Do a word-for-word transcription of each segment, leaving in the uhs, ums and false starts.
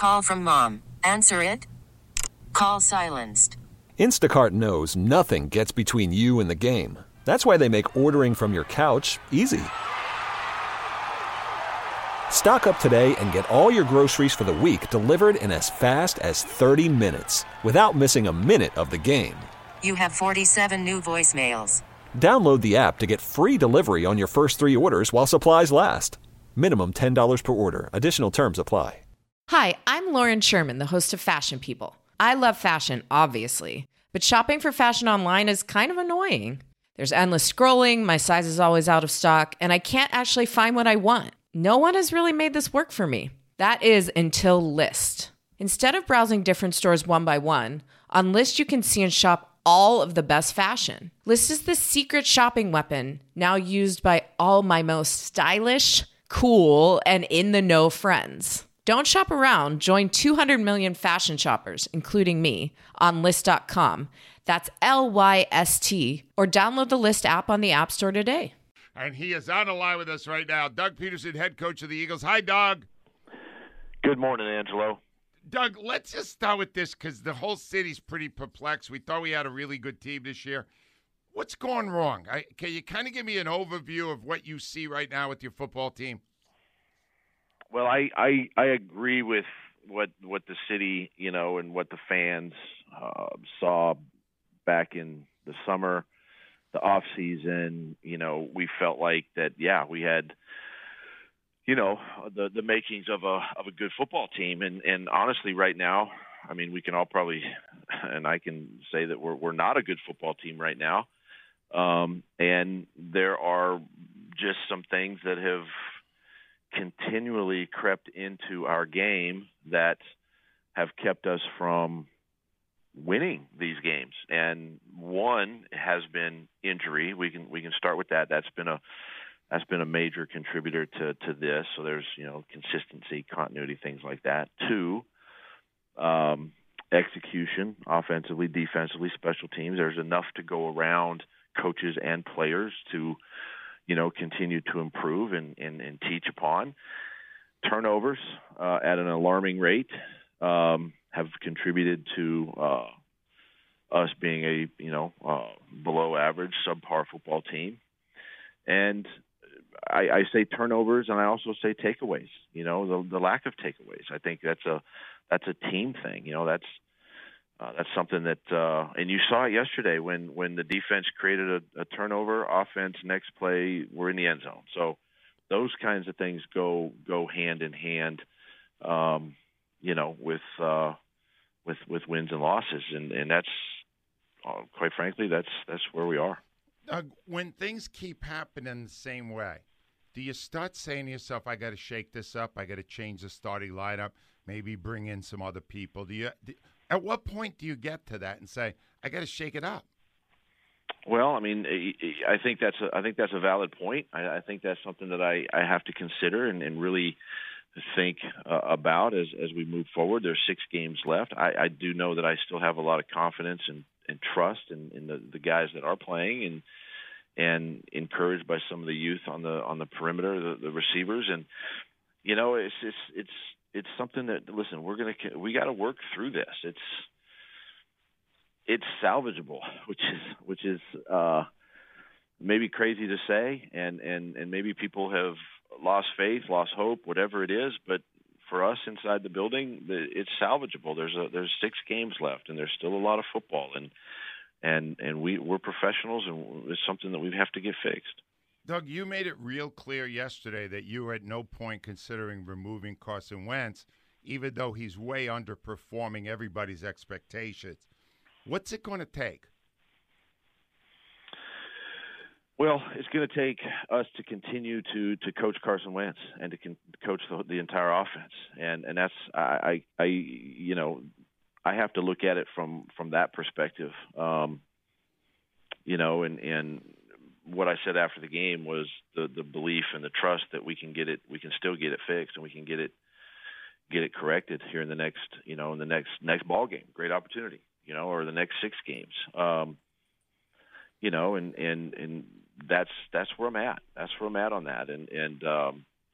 Call from mom. Answer it. Call silenced. Instacart knows nothing gets between you and the game. That's why they make ordering from your couch easy. Stock up today and get all your groceries for the week delivered in as fast as thirty minutes without missing a minute of the game. You have forty-seven new voicemails. Download the app to get free delivery on your first three orders while supplies last. Minimum ten dollars per order. Additional terms apply. Hi, I'm Lauren Sherman, the host of Fashion People. I love fashion, obviously, but shopping for fashion online is kind of annoying. There's endless scrolling, my size is always out of stock, and I can't actually find what I want. No one has really made this work for me. That is until Lyst. Instead of browsing different stores one by one, on Lyst you can see and shop all of the best fashion. Lyst is the secret shopping weapon now used by all my most stylish, cool, and in-the-know friends. Don't shop around. Join two hundred million fashion shoppers, including me, on Lyst dot com. That's L Y S T. Or download the Lyst app on the App Store today. And he is on the line with us right now. Doug Peterson, head coach of the Eagles. Hi, Doug. Good morning, Angelo. Doug, let's just start with this because the whole city's pretty perplexed. We thought we had a really good team this year. What's going wrong? I, can you kind of give me an overview of what you see right now with your football team? Well, I, I, I agree with what what the city, you know, and what the fans uh, saw back in the summer, the off season. You know, we felt like that. Yeah, we had, you know, the the makings of a of a good football team. And and honestly, right now, I mean, we can all probably, and I can say that we're we're not a good football team right now. Um, and there are just some things that have continually crept into our game that have kept us from winning these games. And one has been injury. We can we can start with that. That's been a that's been a major contributor to, to this. So there's, you know, consistency, continuity, things like that. Two, um, execution, offensively, defensively, special teams. There's enough to go around coaches and players to, you know, continue to improve and, and, and teach upon. Turnovers uh, at an alarming rate um, have contributed to uh, us being a, you know, uh, below average, subpar football team. And I, I say turnovers, and I also say takeaways. You know, the, the lack of takeaways. I think that's a that's a team thing. You know, that's Uh, that's something that, uh, and you saw it yesterday when, when the defense created a, a turnover, offense, next play, we're in the end zone. So those kinds of things go go hand in hand, um, you know, with uh, with with wins and losses, and and that's uh, quite frankly, that's that's where we are. Doug, when things keep happening the same way, do you start saying to yourself, "I got to shake this up. I got to change the starting lineup. Maybe bring in some other people"? Do you? Do, At what point do you get to that and say, "I got to shake it up"? Well, I mean, I think that's a, I think that's a valid point. I, I think that's something that I, I have to consider and, and really think uh, about as, as we move forward. There's six games left. I, I do know that I still have a lot of confidence and, and trust in, in the, the guys that are playing, and and encouraged by some of the youth on the on the perimeter, the, the receivers, and you know, it's it's it's. It's something that, listen, we're gonna we got to work through this. It's it's salvageable, which is which is uh, maybe crazy to say, and, and, and maybe people have lost faith, lost hope, whatever it is. But for us inside the building, it's salvageable. There's a, there's six games left, and there's still a lot of football, and and and we we're professionals, and it's something that we have to get fixed. Doug, you made it real clear yesterday that you were at no point considering removing Carson Wentz, even though he's way underperforming everybody's expectations. What's it going to take? Well, it's going to take us to continue to, to coach Carson Wentz and to con- coach the, the entire offense, and and that's I, I I you know I have to look at it from from that perspective, um, you know, and and. What I said after the game was the, the belief and the trust that we can get it, we can still get it fixed, and we can get it, get it corrected here in the next, you know, in the next next ball game. Great opportunity, you know, or the next six games, um, you know, and and and that's that's where I'm at. That's where I'm at on that, and and um,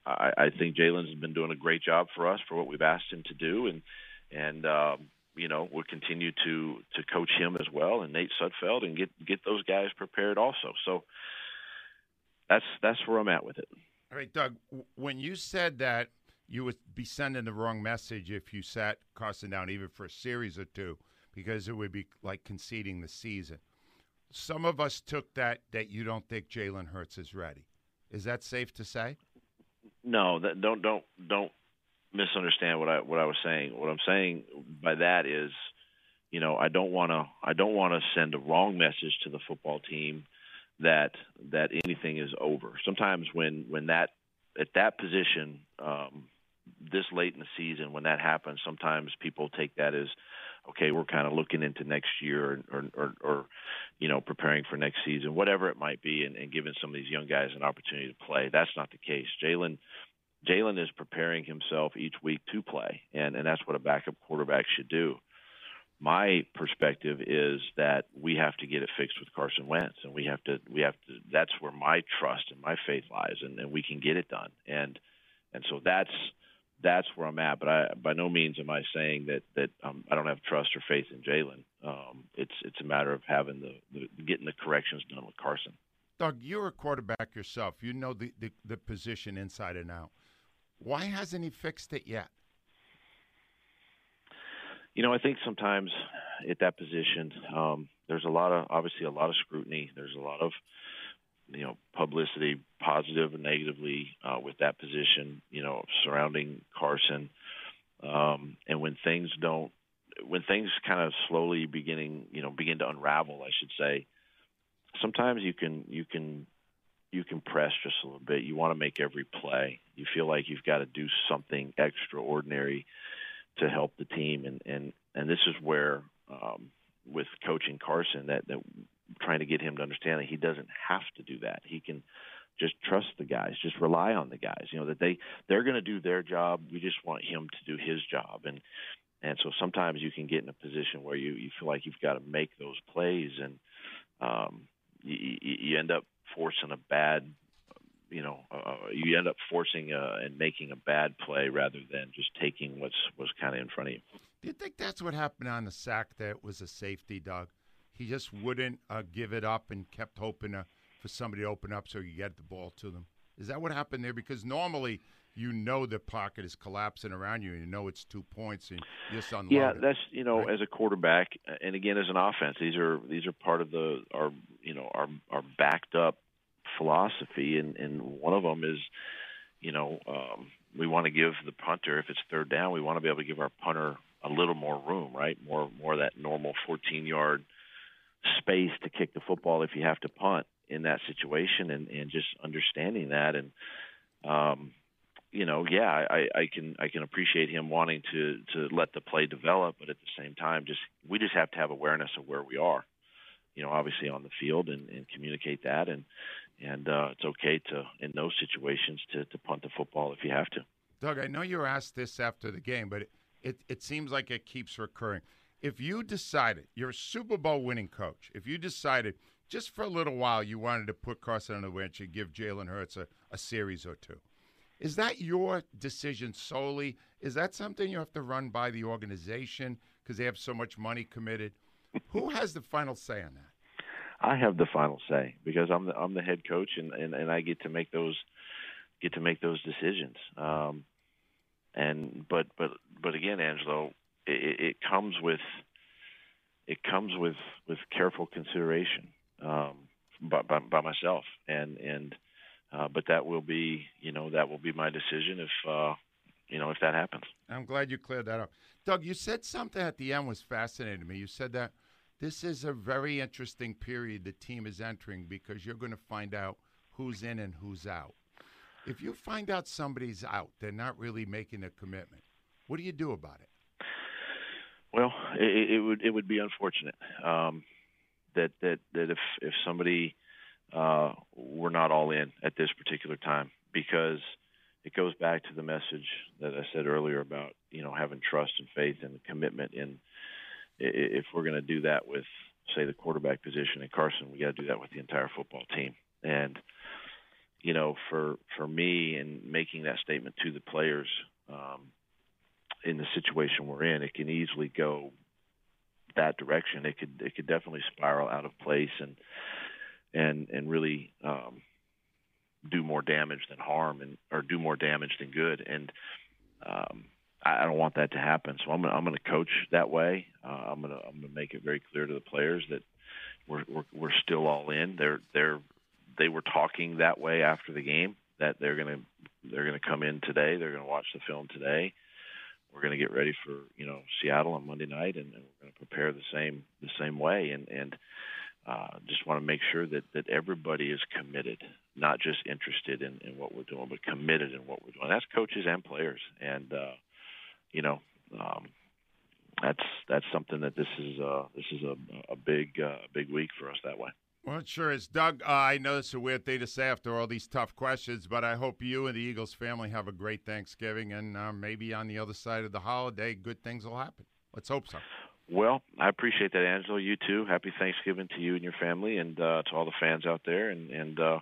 I, I think Jalen's been doing a great job for us for what we've asked him to do, and and um, you know we'll continue to to coach him as well, and Nate Sudfeld, and get get those guys prepared also. So that's that's where I'm at with it. All right, Doug. When you said that you would be sending the wrong message if you sat Carson down even for a series or two, because it would be like conceding the season. Some of us took that that you don't think Jalen Hurts is ready. Is that safe to say? No, that, don't don't don't misunderstand what I what I was saying. What I'm saying by that is, you know, I don't want to I don't want to send a wrong message to the football team that that anything is over. Sometimes when when that at that position um, this late in the season, when that happens, sometimes people take that as, okay, we're kind of looking into next year or, or, or you know, preparing for next season, whatever it might be, and, and giving some of these young guys an opportunity to play. That's not the case. Jalen Jalen is preparing himself each week to play, and, and that's what a backup quarterback should do. My perspective is that we have to get it fixed with Carson Wentz, and we have to we have to. That's where my trust and my faith lies, and, and we can get it done. And and so that's that's where I'm at. But I, by no means am I saying that that um, I don't have trust or faith in Jalen. Um, it's it's a matter of having the, the getting the corrections done with Carson. Doug, you're a quarterback yourself. You know the, the, the position inside and out. Why hasn't he fixed it yet? You know, I think sometimes at that position, um, there's a lot of, obviously a lot of scrutiny. There's a lot of, you know, publicity, positive and negatively, uh, with that position, you know, surrounding Carson. Um, and when things don't, when things kind of slowly beginning, you know, begin to unravel, I should say, sometimes you can, you can, you can press just a little bit. You want to make every play. You feel like you've got to do something extraordinary to help the team, and and and this is where um, with coaching Carson, that that trying to get him to understand that he doesn't have to do that. He can just trust the guys, just rely on the guys. You know that they they're going to do their job. We just want him to do his job, and and so sometimes you can get in a position where you you feel like you've got to make those plays, and um, you, you end up forcing a bad. You know, uh, you end up forcing uh, and making a bad play rather than just taking what's was kind of in front of you. Do you think that's what happened on the sack that was a safety, Doug? He just wouldn't uh, give it up and kept hoping uh, for somebody to open up so you get the ball to them. Is that what happened there? Because normally you know the pocket is collapsing around you and you know it's two points and you just unload Yeah, it, that's, you know, right? As a quarterback, and again, as an offense, these are these are part of the our, you know, our, our backed up philosophy, and, and one of them is, you know, um, we want to give the punter, if it's third down, we want to be able to give our punter a little more room, right? More more of that normal fourteen-yard space to kick the football if you have to punt in that situation, and, and just understanding that. And, um, you know, yeah, I, I can I can appreciate him wanting to, to let the play develop, but at the same time, just we just have to have awareness of where we are, you know, obviously on the field, and, and communicate that. And, And uh, it's okay to, in those situations, to, to punt the football if you have to. Doug, I know you were asked this after the game, but it, it, it seems like it keeps recurring. If you decided, you're a Super Bowl winning coach, if you decided just for a little while you wanted to put Carson on the bench and give Jalen Hurts a, a series or two, is that your decision solely? Is that something you have to run by the organization because they have so much money committed? Who has the final say on that? I have the final say because I'm the I'm the head coach, and, and, and I get to make those get to make those decisions. Um, and but but but again, Angelo, it, it comes with it comes with, with careful consideration um, by, by, by myself, and and uh, but that will be you know that will be my decision if uh, you know if that happens. I'm glad you cleared that up, Doug. You said something at the end was fascinating to me. You said that this is a very interesting period the team is entering because you're going to find out who's in and who's out. If you find out somebody's out, they're not really making a commitment, what do you do about it? Well, it, it would it would be unfortunate um, that, that that if if somebody uh, were not all in at this particular time, because it goes back to the message that I said earlier about you know having trust and faith and commitment in. If we're going to do that with, say, the quarterback position in Carson, we got to do that with the entire football team. And you know, for for me and making that statement to the players um, in the situation we're in, it can easily go that direction. It could it could definitely spiral out of place and and and really um, do more damage than harm, and or do more damage than good. And um, I, I don't want that to happen. So I'm gonna I'm gonna coach that way. Uh, I'm gonna I'm gonna make it very clear to the players that we're we're, we're still all in. They're they're they were talking that way after the game, that they're gonna they're gonna come in today. They're gonna watch the film today. We're going to get ready for, you know, Seattle on Monday night, and, and we're going to prepare the same the same way, and and uh, just want to make sure that, that everybody is committed, not just interested in, in what we're doing, but committed in what we're doing. That's coaches and players, and uh, you know, um, that's that's something that this is uh, this is a, a big uh, big week for us that way. Well, it sure is. Doug, uh, I know it's a weird thing to say after all these tough questions, but I hope you and the Eagles family have a great Thanksgiving, and uh, maybe on the other side of the holiday, good things will happen. Let's hope so. Well, I appreciate that, Angelo. You too. Happy Thanksgiving to you and your family, and uh, to all the fans out there. And, and uh,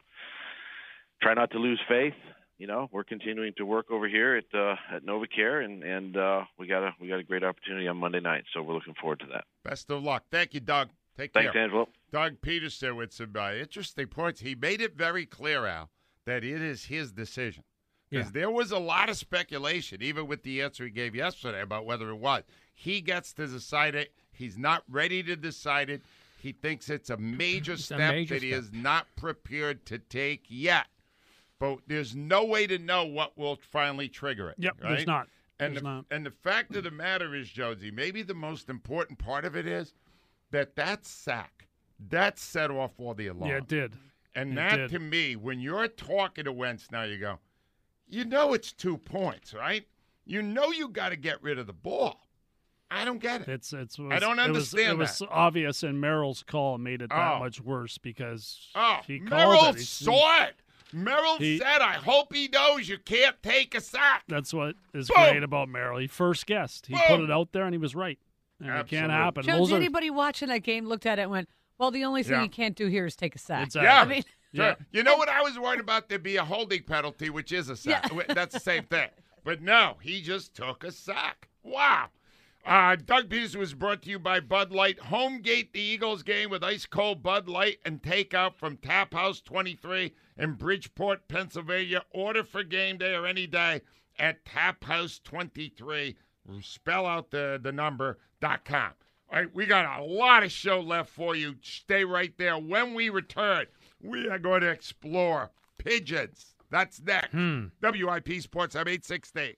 try not to lose faith. You know, we're continuing to work over here at uh, at NovaCare, and and uh, we got a we got a great opportunity on Monday night. So we're looking forward to that. Best of luck. Thank you, Doug. Take Thanks, care. Angelo. Doug Peterson with some uh, interesting points. He made it very clear, Al, that it is his decision. Because yeah. there was a lot of speculation, even with the answer he gave yesterday, about whether it was. He gets to decide it. He's not ready to decide it. He thinks it's a major it's step a major that he step. is not prepared to take yet. But there's no way to know what will finally trigger it. Yep, right? there's not. And there's the, not. and the fact of the matter is, Josie, maybe the most important part of it is that that sack, that set off all the alarms. Yeah, it did. And it that, did. to me, when you're talking to Wentz now, you go, you know it's two points, right? You know you got to get rid of the ball. I don't get it. It's it's. I don't understand It was, that. it was obvious, and Merrill's call made it that Oh. much worse because Oh, he called Merrill it. He- saw it. Merrill he- said, I hope he knows you can't take a sack. That's what is Boom. great about Merrill. He first guessed. He Boom. put it out there, and he was right. And it Absolutely. can't happen. Jones, Those are, anybody watching that game looked at it and went, well, the only thing Yeah. you can't do here is take a sack. Exactly. Yeah. I mean, yeah. You know what I was worried about? There'd be a holding penalty, which is a sack. That's the same thing. But no, he just took a sack. Wow. Uh, Doug Peterson was brought to you by Bud Light. Home gate the Eagles game with ice-cold Bud Light and takeout from Tap House twenty-three in Bridgeport, Pennsylvania. Order for game day or any day at Tap House twenty-three. Spell out the, the number, dot com. All right, we got a lot of show left for you. Stay right there. When we return, we are going to explore pigeons. That's next. Hmm. W I P Sports, I'm eight sixty.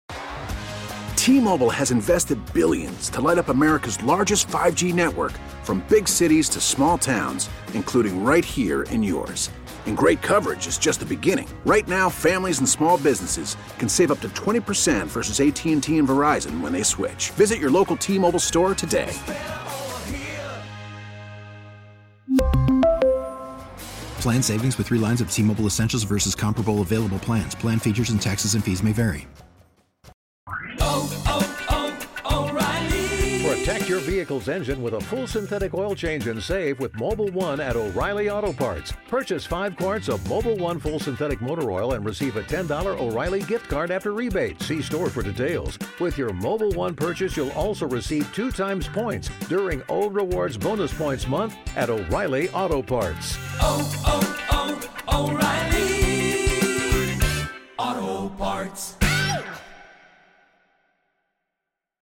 T-Mobile has invested billions to light up America's largest five G network, from big cities to small towns, including right here in yours. And great coverage is just the beginning. Right now, families and small businesses can save up to twenty percent versus A T and T and Verizon when they switch. Visit your local T-Mobile store today. Plan savings with three lines of T-Mobile Essentials versus comparable available plans. Plan features and taxes and fees may vary. Protect your vehicle's engine with a full synthetic oil change and save with Mobil one at O'Reilly Auto Parts. Purchase five quarts of Mobil one full synthetic motor oil and receive a ten dollars O'Reilly gift card after rebate. See store for details. With your Mobil one purchase, you'll also receive two times points during O Rewards Bonus Points Month at O'Reilly Auto Parts. Oh,